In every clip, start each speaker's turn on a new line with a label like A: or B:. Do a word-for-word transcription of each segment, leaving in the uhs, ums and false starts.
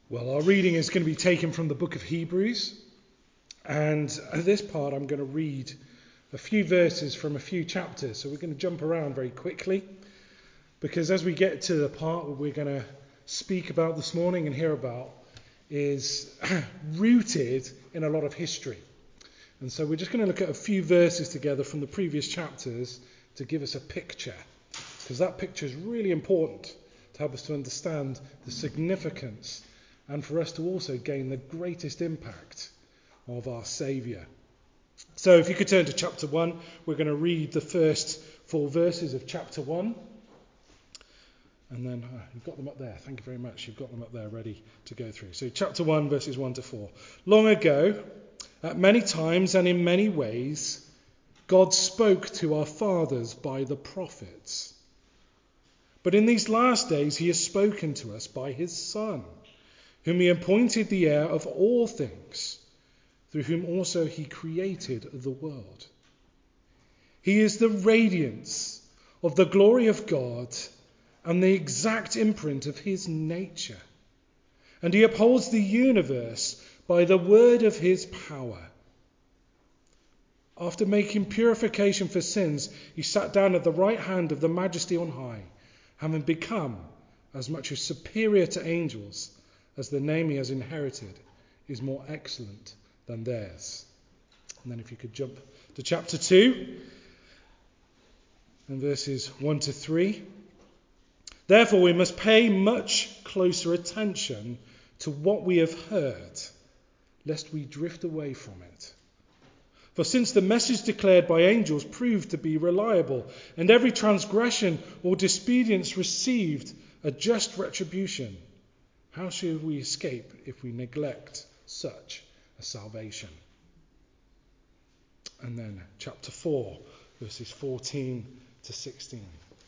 A: Well, our reading is going to be taken from the book of Hebrews, and at this part I'm going to read a few verses from a few chapters, so we're going to jump around very quickly, because as we get to the part where we're going to speak about this morning and hear about is rooted in a lot of history. And so we're just going to look at a few verses together from the previous chapters to give us a picture, because that picture is really important to help us to understand the significance and for us to also gain the greatest impact of our Saviour. So if you could turn to chapter one, we're going to read the first four verses of chapter one. And then, oh, you've got them up there. Thank you very much. You've got them up there ready to go through. So chapter one, verses one to four. Long ago, at many times and in many ways, God spoke to our fathers by the prophets. But in these last days, he has spoken to us by his Son, whom he appointed the heir of all things, through whom also he created the world. He is the radiance of the glory of God and the exact imprint of his nature. And he upholds the universe by the word of his power. After making purification for sins, he sat down at the right hand of the Majesty on high, having become as much as superior to angels as the name he has inherited is more excellent than theirs. And then if you could jump to chapter two, and verses one to three. Therefore we must pay much closer attention to what we have heard, lest we drift away from it. For since the message declared by angels proved to be reliable, and every transgression or disobedience received a just retribution, how should we escape if we neglect such a salvation? And then chapter four, verses fourteen to sixteen.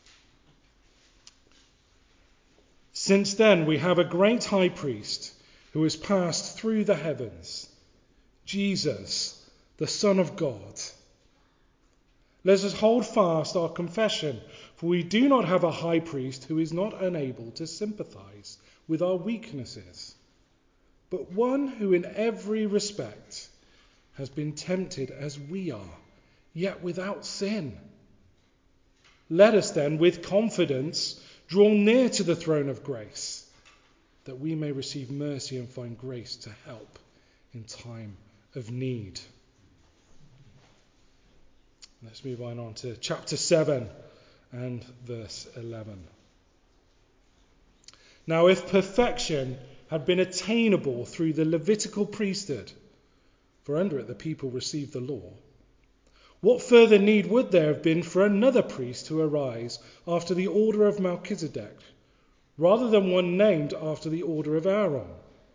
A: Since then we have a great high priest who has passed through the heavens, Jesus, the Son of God. Let us hold fast our confession, for we do not have a high priest who is not unable to sympathize with our weaknesses, but one who in every respect has been tempted as we are, yet without sin. Let us then with confidence draw near to the throne of grace, that we may receive mercy and find grace to help in time of need. Let's move on, on to chapter seven and verse eleven. Now, if perfection had been attainable through the Levitical priesthood, for under it the people received the law, what further need would there have been for another priest to arise after the order of Melchizedek, rather than one named after the order of Aaron?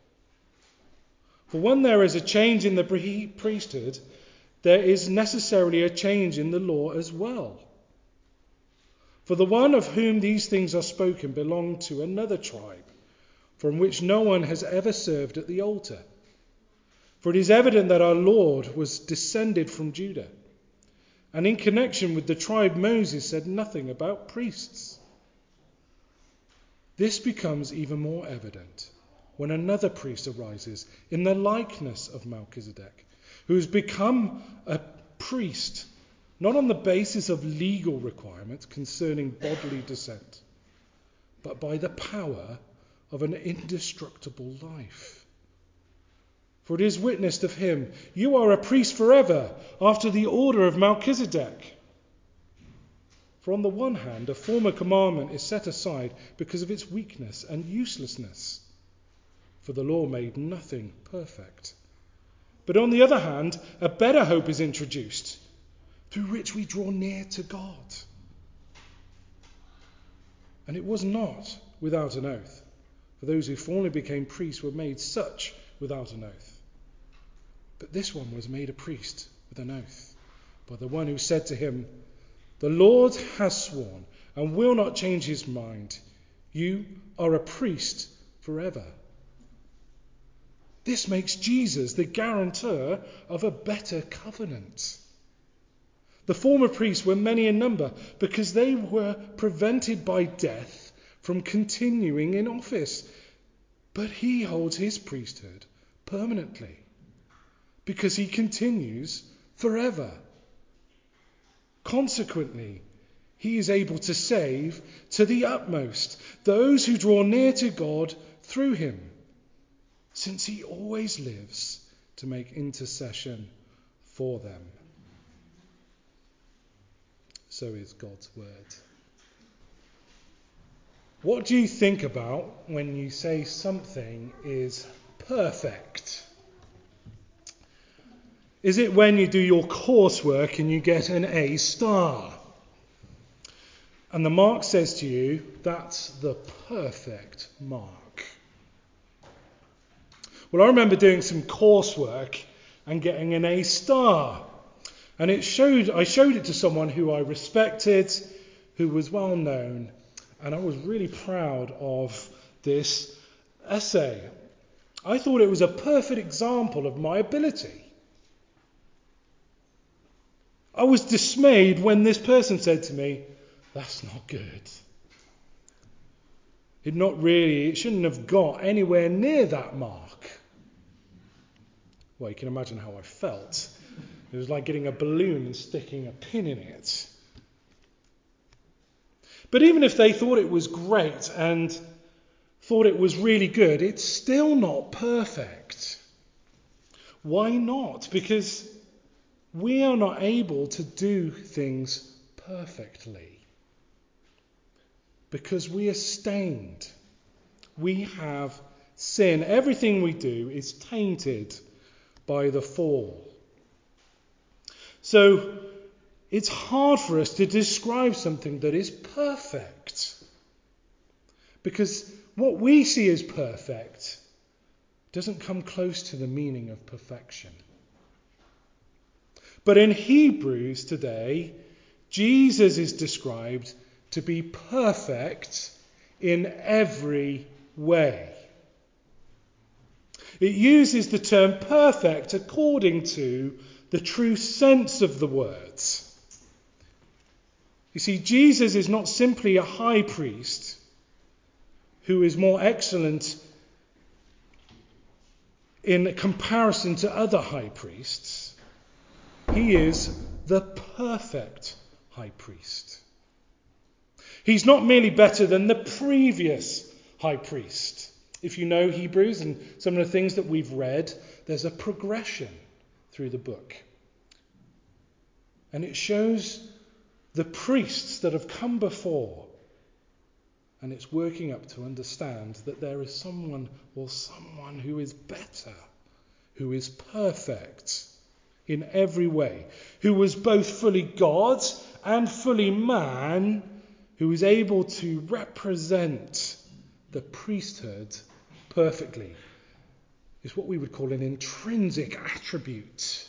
A: For when there is a change in the priesthood, there is necessarily a change in the law as well. For the one of whom these things are spoken belonged to another tribe, from which no one has ever served at the altar. For it is evident that our Lord was descended from Judah, and in connection with the tribe Moses said nothing about priests. This becomes even more evident when another priest arises in the likeness of Melchizedek, who has become a priest not on the basis of legal requirements concerning bodily descent, but by the power of an indestructible life. For it is witnessed of him, you are a priest forever, after the order of Melchizedek. For on the one hand, a former commandment is set aside because of its weakness and uselessness, for the law made nothing perfect. But on the other hand, a better hope is introduced, through which we draw near to God. And it was not without an oath, for those who formerly became priests were made such without an oath. But this one was made a priest with an oath, by the one who said to him, the Lord has sworn and will not change his mind. You are a priest forever. This makes Jesus the guarantor of a better covenant. The former priests were many in number because they were prevented by death from continuing in office. But he holds his priesthood permanently because he continues forever. Consequently, he is able to save to the utmost those who draw near to God through him, since he always lives to make intercession for them. So is God's word. What do you think about when you say something is perfect? Is it when you do your coursework and you get an A star? And the mark says to you, that's the perfect mark. Well, I remember doing some coursework and getting an A star. And it showed, I showed it to someone who I respected, who was well known. And I was really proud of this essay. I thought it was a perfect example of my ability. I was dismayed when this person said to me, that's not good. It not really, it shouldn't have got anywhere near that mark. Well, you can imagine how I felt. It was like getting a balloon and sticking a pin in it. But even if they thought it was great and thought it was really good, it's still not perfect. Why not? Because we are not able to do things perfectly. Because we are stained. We have sin. Everything we do is tainted by the fall. So it's hard for us to describe something that is perfect. Because what we see as perfect doesn't come close to the meaning of perfection. But in Hebrews today, Jesus is described to be perfect in every way. It uses the term perfect according to the true sense of the words. You see, Jesus is not simply a high priest who is more excellent in comparison to other high priests. He is the perfect high priest. He's not merely better than the previous high priest. If you know Hebrews and some of the things that we've read, there's a progression through the book. And it shows the priests that have come before. And it's working up to understand that there is someone or someone who is better, who is perfect in every way, who was both fully God and fully man, who is able to represent the priesthood perfectly. It's what we would call an intrinsic attribute.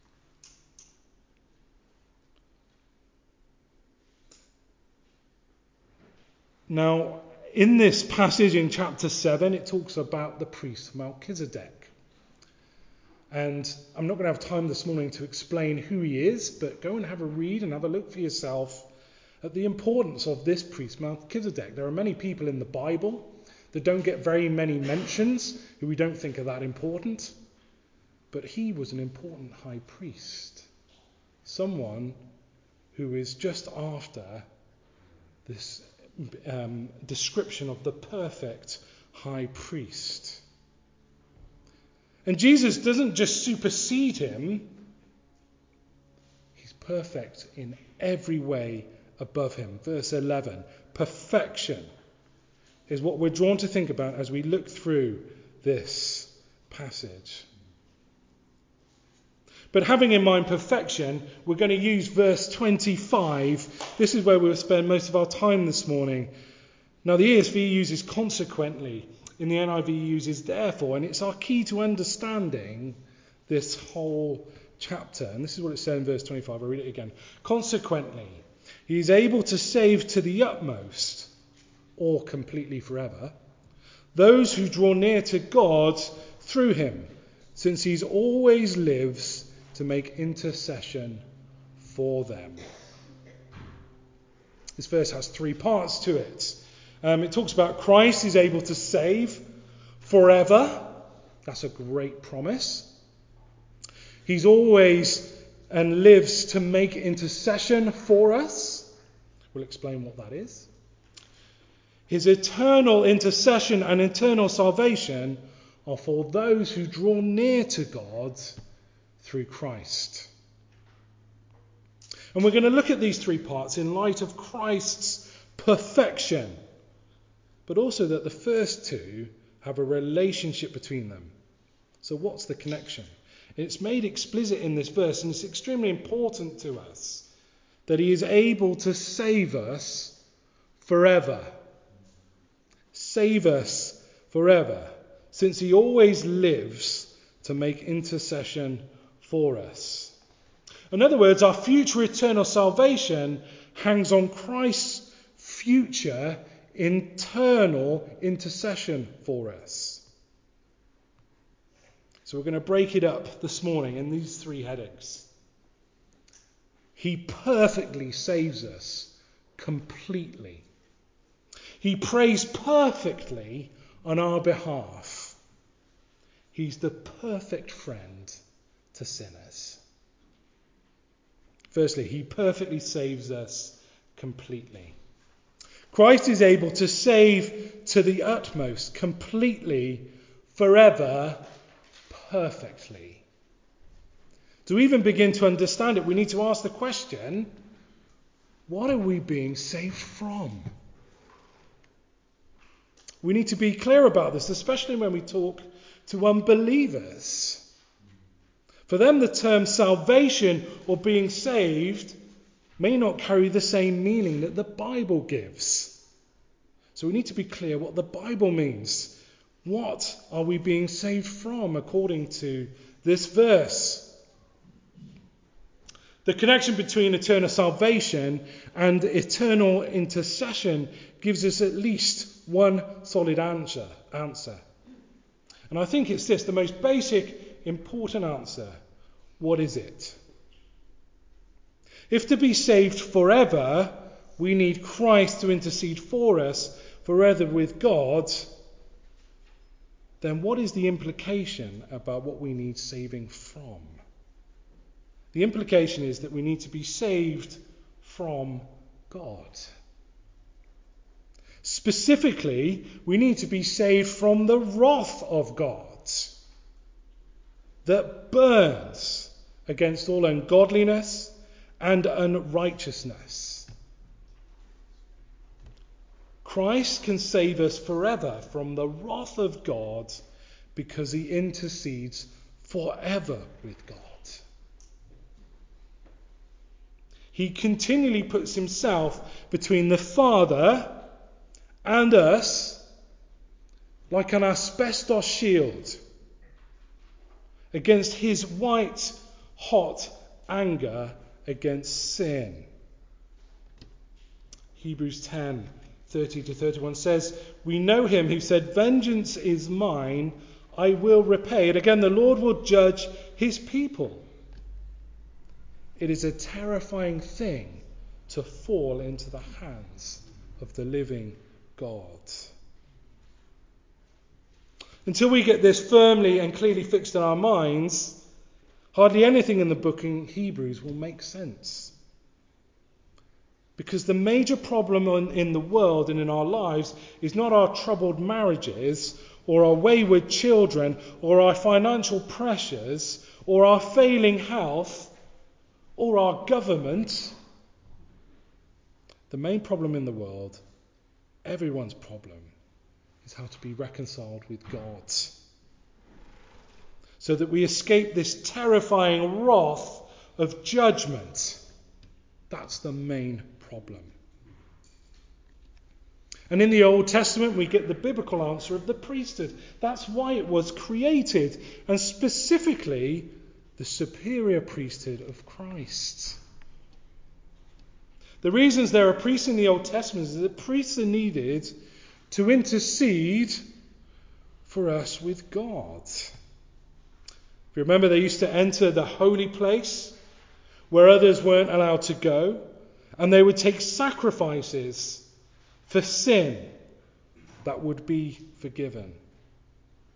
A: Now, in this passage in chapter seven, it talks about the priest Melchizedek. And I'm not going to have time this morning to explain who he is, but go and have a read and have a look for yourself at the importance of this priest Melchizedek. There are many people in the Bible that don't get very many mentions, who we don't think are that important. But he was an important high priest. Someone who is just after this um, description of the perfect high priest. And Jesus doesn't just supersede him. He's perfect in every way above him. Verse eleven, perfection is what we're drawn to think about as we look through this passage. But having in mind perfection, we're going to use verse twenty-five. This is where we'll spend most of our time this morning. Now the E S V uses consequently. In the N I V uses therefore. And it's our key to understanding this whole chapter. And this is what it says in verse twenty-five. I'll read it again. Consequently, he is able to save to the utmost, or completely forever, those who draw near to God through him, since he always lives to make intercession for them. This verse has three parts to it. Um, it talks about Christ is able to save forever. That's a great promise. He's always and lives to make intercession for us. We'll explain what that is. His eternal intercession and eternal salvation are for those who draw near to God through Christ. And we're going to look at these three parts in light of Christ's perfection, but also that the first two have a relationship between them. So what's the connection? It's made explicit in this verse, and it's extremely important to us that he is able to save us forever. Save us forever, since he always lives to make intercession for us. In other words, our future eternal salvation hangs on Christ's future internal intercession for us. So we're going to break it up this morning in these three headings. He perfectly saves us completely. He prays perfectly on our behalf. He's the perfect friend to sinners. Firstly, he perfectly saves us completely. Christ is able to save to the utmost, completely, forever, perfectly. To even begin to understand it, we need to ask the question, what are we being saved from? We need to be clear about this, especially when we talk to unbelievers. For them, the term salvation or being saved may not carry the same meaning that the Bible gives. So we need to be clear what the Bible means. What are we being saved from according to this verse? The connection between eternal salvation and eternal intercession gives us at least one solid answer. answer. And I think it's this, the most basic, important answer. What is it? If to be saved forever, we need Christ to intercede for us forever with God, then what is the implication about what we need saving from? The implication is that we need to be saved from God. Specifically, we need to be saved from the wrath of God that burns against all ungodliness and unrighteousness. Christ can save us forever from the wrath of God because he intercedes forever with God. He continually puts himself between the Father and us like an asbestos shield against his white hot anger against sin. Hebrews ten thirty to thirty-one says, we know him who said, vengeance is mine, I will repay. And again, the Lord will judge his people. It is a terrifying thing to fall into the hands of the living God. Until we get this firmly and clearly fixed in our minds, hardly anything in the book in Hebrews will make sense. Because the major problem in the world and in our lives is not our troubled marriages or our wayward children or our financial pressures or our failing health or our government. The main problem in the world, everyone's problem, is how to be reconciled with God, so that we escape this terrifying wrath of judgment. That's the main problem. And in the Old Testament, we get the biblical answer of the priesthood. That's why it was created, and specifically the superior priesthood of Christ. The reasons there are priests in the Old Testament is that priests are needed to intercede for us with God. If you remember, they used to enter the holy place where others weren't allowed to go, and they would take sacrifices for sin that would be forgiven.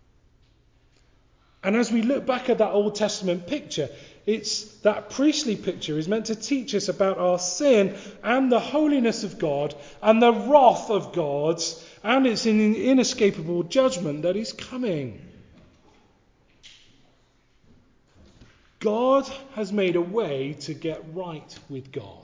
A: And as we look back at that Old Testament picture, it's that priestly picture is meant to teach us about our sin and the holiness of God and the wrath of God and its inescapable judgment that is coming. God has made a way to get right with God.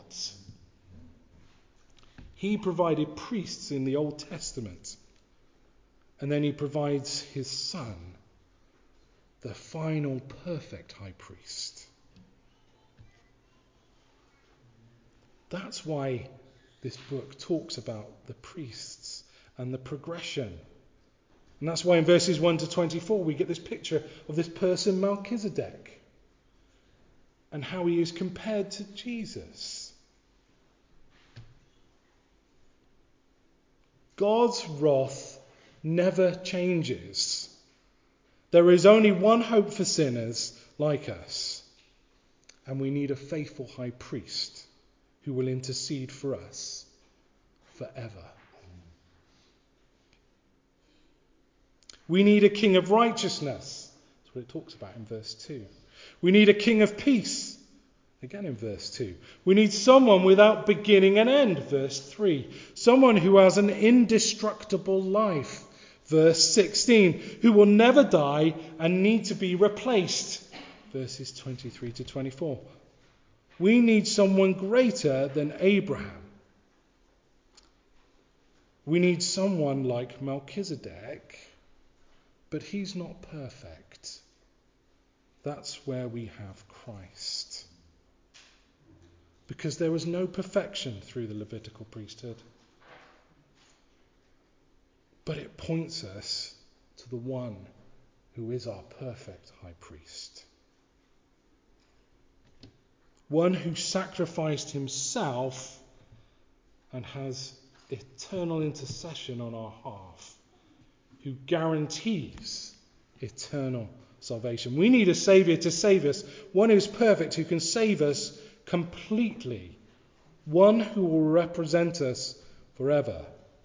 A: He provided priests in the Old Testament, and then he provides his Son, the final perfect high priest. That's why this book talks about the priests and the progression. And that's why in verses one to twenty-four we get this picture of this person Melchizedek and how he is compared to Jesus. God's wrath never changes. There is only one hope for sinners like us, and we need a faithful high priest who will intercede for us forever. We need a king of righteousness. That's what it talks about in verse two. We need a king of peace. Again in verse two. We need someone without beginning and end. Verse three. Someone who has an indestructible life. Verse sixteen. Who will never die and need to be replaced. Verses twenty-three to twenty-four. We need someone greater than Abraham. We need someone like Melchizedek, but he's not perfect. That's where we have Christ. Because there was no perfection through the Levitical priesthood. But it points us to the one who is our perfect high priest. One who sacrificed himself and has eternal intercession on our behalf. Who guarantees eternal salvation. We need a saviour to save us. One who is perfect, who can save us completely. One who will represent us forever.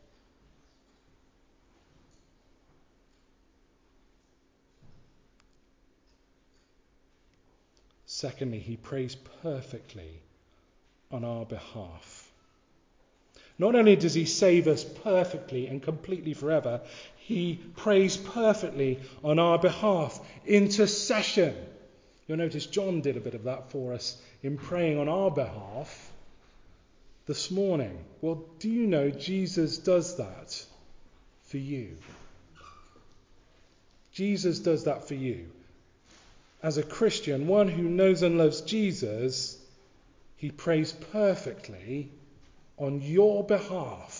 A: Secondly, he prays perfectly on our behalf. Not only does he save us perfectly and completely forever, he prays perfectly on our behalf. Intercession. You'll notice John did a bit of that for us in praying on our behalf this morning. Well, do you know Jesus does that for you? Jesus does that for you. As a Christian, one who knows and loves Jesus, he prays perfectly on your behalf.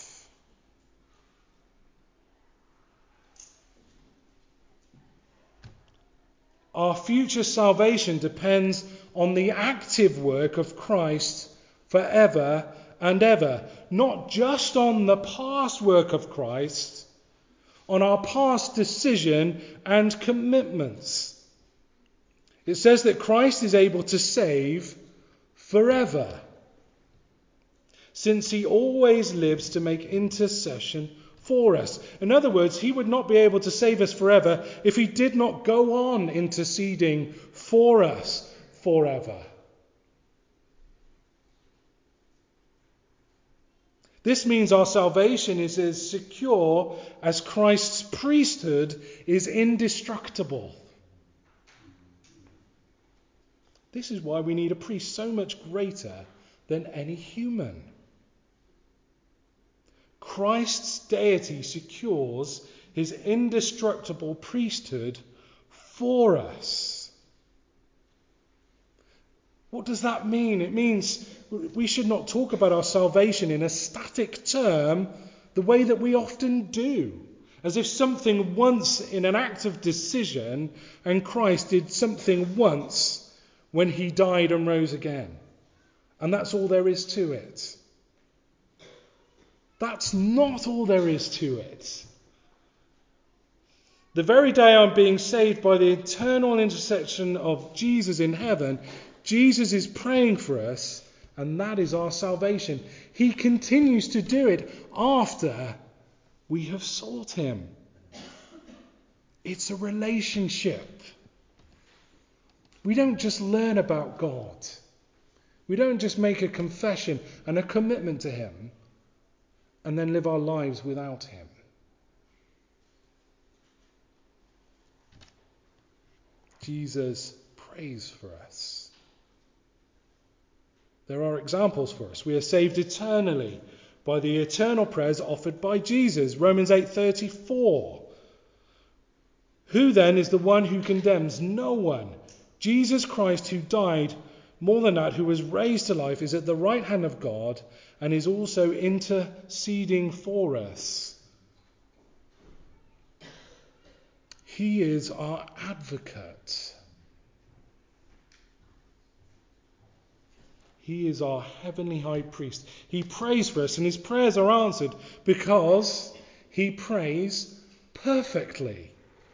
A: Our future salvation depends on the active work of Christ forever and ever. Not just on the past work of Christ, on our past decision and commitments. It says that Christ is able to save forever, since he always lives to make intercession for us. In other words, he would not be able to save us forever if he did not go on interceding for us forever. This means our salvation is as secure as Christ's priesthood is indestructible. This is why we need a priest so much greater than any human. Christ's deity secures his indestructible priesthood for us. What does that mean? It means we should not talk about our salvation in a static term the way that we often do, as if something once in an act of decision, and Christ did something once when he died and rose again. And that's all there is to it. That's not all there is to it. The very day I'm being saved by the eternal intercession of Jesus in heaven, Jesus is praying for us, and that is our salvation. He continues to do it after we have sought him. It's a relationship. We don't just learn about God. We don't just make a confession and a commitment to him and then live our lives without him. Jesus prays for us. There are examples for us. We are saved eternally by the eternal prayers offered by Jesus. Romans eight thirty-four. Who then is the one who condemns? No one. Jesus Christ, who died, more than that, who was raised to life, is at the right hand of God and is also interceding for us. He is our advocate. He is our heavenly high priest. He prays for us, and his prayers are answered because he prays perfectly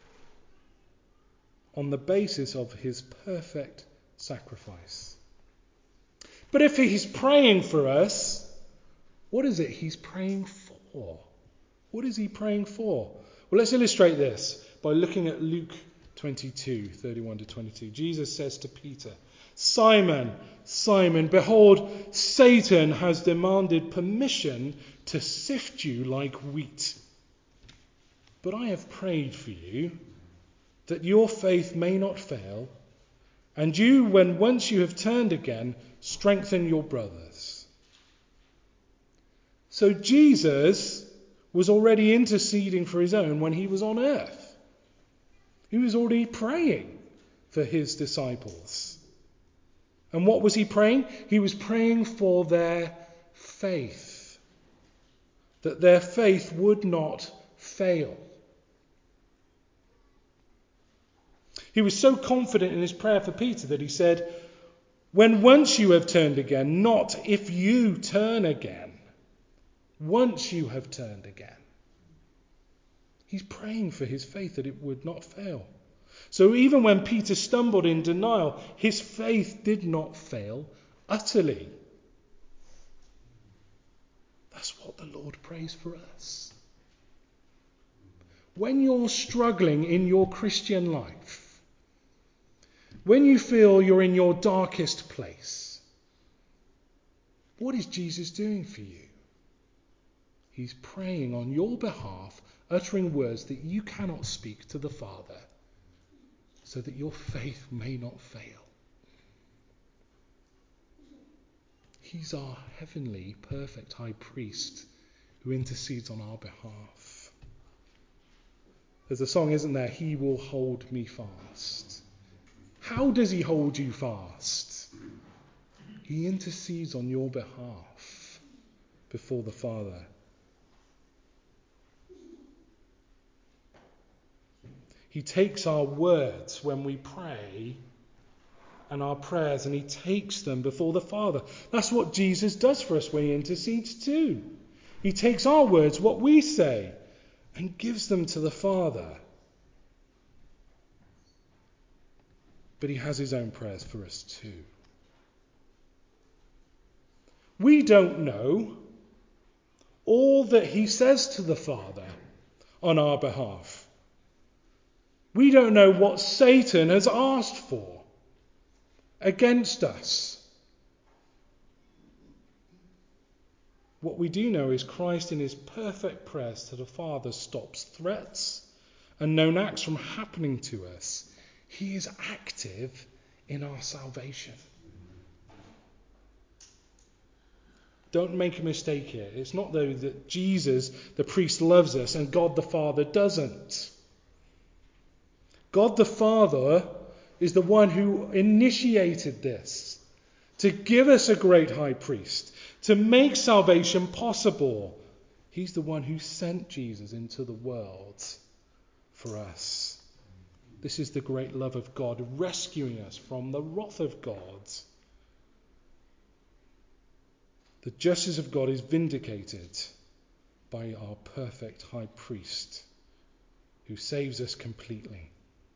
A: on the basis of his perfect sacrifice. But if he's praying for us, what is it he's praying for? What is he praying for? Well, let's illustrate this by looking at Luke twenty-two, thirty-one to twenty-two. Jesus says to Peter, Simon, Simon, behold, Satan has demanded permission to sift you like wheat. But I have prayed for you that your faith may not fail, and you, when once you have turned again, strengthen your brothers. So Jesus was already interceding for his own when he was on earth. He was already praying for his disciples. And what was he praying? He was praying for their faith, that their faith would not fail. He was so confident in his prayer for Peter that he said, when once you have turned again, not if you turn again. Once you have turned again. He's praying for his faith that it would not fail. So even when Peter stumbled in denial, his faith did not fail utterly. That's what the Lord prays for us. When you're struggling in your Christian life, when you feel you're in your darkest place, what is Jesus doing for you? He's praying on your behalf, uttering words that you cannot speak to the Father, so that your faith may not fail. He's our heavenly, perfect high priest who intercedes on our behalf. There's a song, isn't there? He will hold me fast. How does he hold you fast? He intercedes on your behalf before the Father. He takes our words when we pray and our prayers, and he takes them before the Father. That's what Jesus does for us when he intercedes too. He takes our words, what we say, and gives them to the Father. But he has his own prayers for us too. We don't know all that he says to the Father on our behalf. We don't know what Satan has asked for against us. What we do know is Christ in his perfect prayers to the Father stops threats and known acts from happening to us. He is active in our salvation. Don't make a mistake here. It's not though that Jesus, the priest, loves us and God the Father doesn't. God the Father is the one who initiated this to give us a great high priest, to make salvation possible. He's the one who sent Jesus into the world for us. This is the great love of God, rescuing us from the wrath of God. The justice of God is vindicated by our perfect high priest who saves us completely.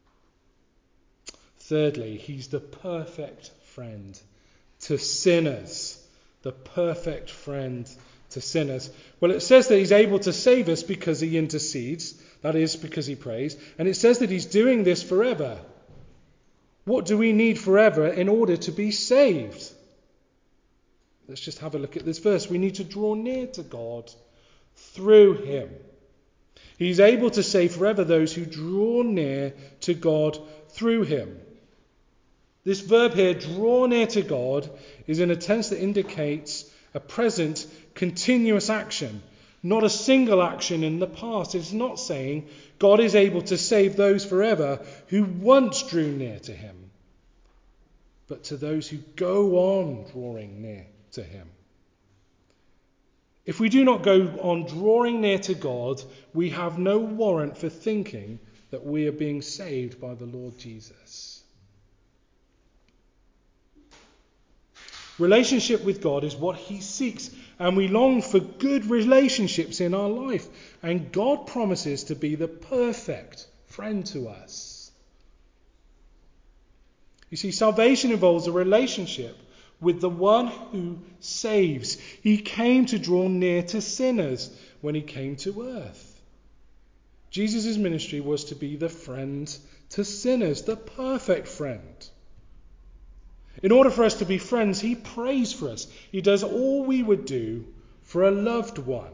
A: Thirdly, he's the perfect friend to sinners. The perfect friend to sinners. Well, it says that he's able to save us because he intercedes. That is, because he prays. And it says that he's doing this forever. What do we need forever in order to be saved? Let's just have a look at this verse. We need to draw near to God through him. He's able to save forever those who draw near to God through him. This verb here, draw near to God, is in a tense that indicates a present, continuous action, not a single action in the past. It's not saying God is able to save those forever who once drew near to him, but to those who go on drawing near to him. If we do not go on drawing near to God, we have no warrant for thinking that we are being saved by the Lord Jesus. Relationship with God is what he seeks, and we long for good relationships in our life. And God promises to be the perfect friend to us. You see, salvation involves a relationship with the one who saves. He came to draw near to sinners when he came to earth. Jesus' ministry was to be the friend to sinners, the perfect friend. In order for us to be friends, he prays for us. He does all we would do for a loved one.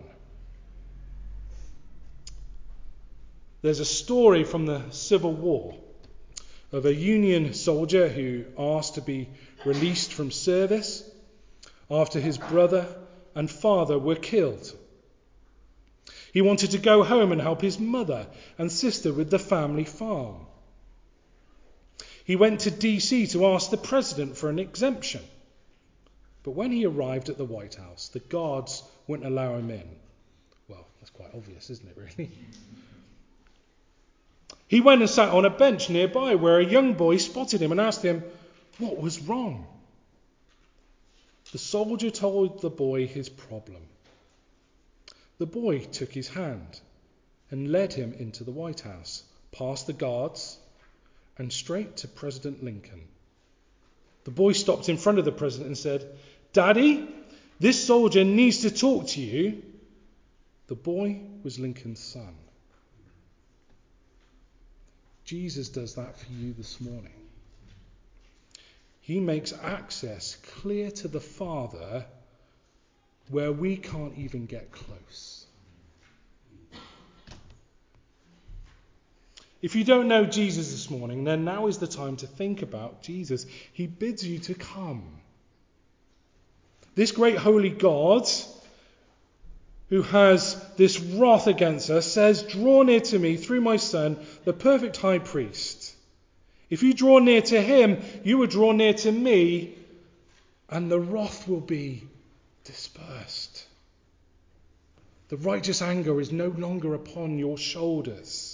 A: There's a story from the Civil War of a Union soldier who asked to be released from service after his brother and father were killed. He wanted to go home and help his mother and sister with the family farm. He went to D C to ask the president for an exemption. But when he arrived at the White House, the guards wouldn't allow him in. Well, that's quite obvious, isn't it, really? He went and sat on a bench nearby where a young boy spotted him and asked him what was wrong. The soldier told the boy his problem. The boy took his hand and led him into the White House, past the guards, and straight to President Lincoln. The boy stopped in front of the president and said, "Daddy, this soldier needs to talk to you." The boy was Lincoln's son. Jesus does that for you this morning. He makes access clear to the Father where we can't even get close. If you don't know Jesus this morning, then now is the time to think about Jesus. He bids you to come. This great holy God, who has this wrath against us, says, "Draw near to me through my Son, the perfect high priest." If you draw near to him, you will draw near to me, and the wrath will be dispersed. The righteous anger is no longer upon your shoulders.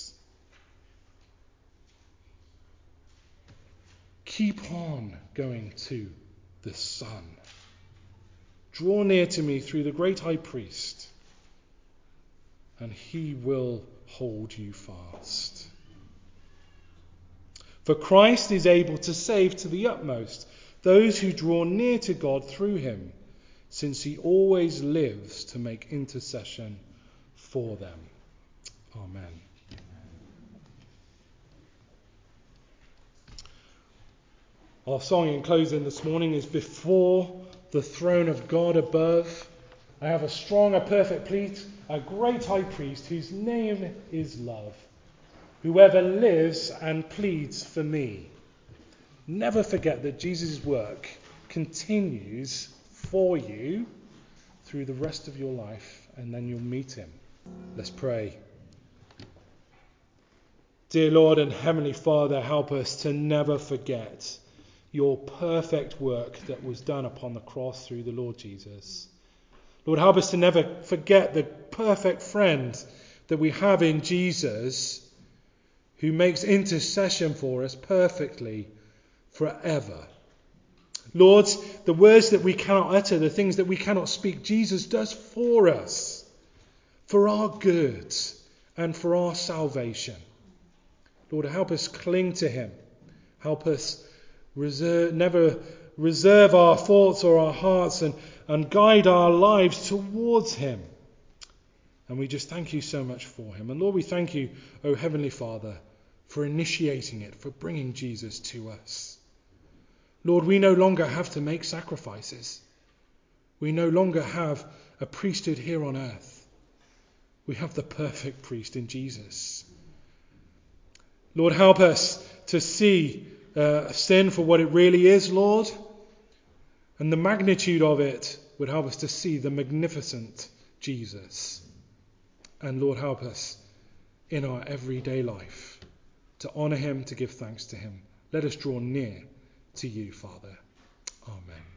A: Keep on going to the Son. Draw near to me through the great high priest, and he will hold you fast. For Christ is able to save to the utmost those who draw near to God through him, since he always lives to make intercession for them. Amen. Our song in closing this morning is "Before the Throne of God Above. I have a strong, a perfect plea, a great high priest whose name is love, whoever lives and pleads for me." Never forget that Jesus' work continues for you through the rest of your life, and then you'll meet him. Let's pray. Dear Lord and Heavenly Father, help us to never forget your perfect work that was done upon the cross through the Lord Jesus. Lord, help us to never forget the perfect friend that we have in Jesus, who makes intercession for us perfectly forever. Lord, the words that we cannot utter, the things that we cannot speak, Jesus does for us, for our good and for our salvation. Lord, help us cling to him. Help us reserve, never reserve our thoughts or our hearts and, and guide our lives towards him. And we just thank you so much for him. And Lord, we thank you, O Heavenly Father, for initiating it, for bringing Jesus to us. Lord, we no longer have to make sacrifices. We no longer have a priesthood here on earth. We have the perfect priest in Jesus. Lord, help us to see uh, sin for what it really is, Lord, and the magnitude of it would help us to see the magnificent Jesus. And Lord, help us in our everyday life to honour him, to give thanks to him. Let us draw near to you, Father. Amen.